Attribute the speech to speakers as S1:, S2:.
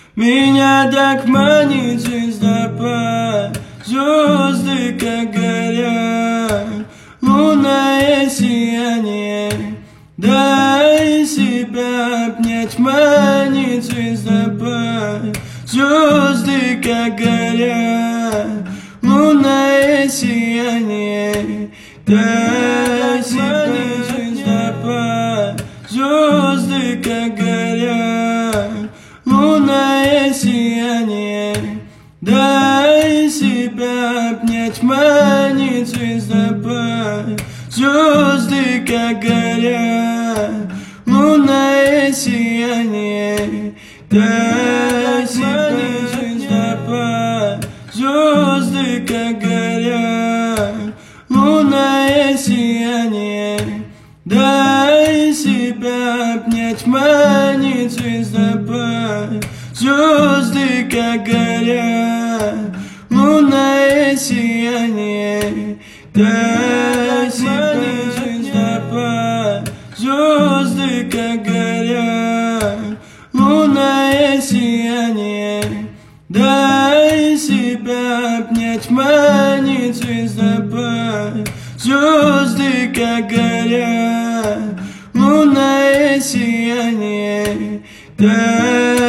S1: Меня так манит звездопад, звезды как горят, лунное сияние. Дай себя обнять, манит звездопад, звезды как горят, лунное сияние. Дай себя звездопад, звезды как горят, лунное сияние. Дай себя обнять, манит звездопад, звезды как горят, лунное сияние. Дай себя звездопад, звезды как горят, лунное сияние. Дай себя обнять, манит звездопад, звезды как горят, лунное сияние. Дай себя звездопад, звезды как горят, лунное сияние. Дай себя обнять, манит звездопад, звезды как горят, лунное сияние.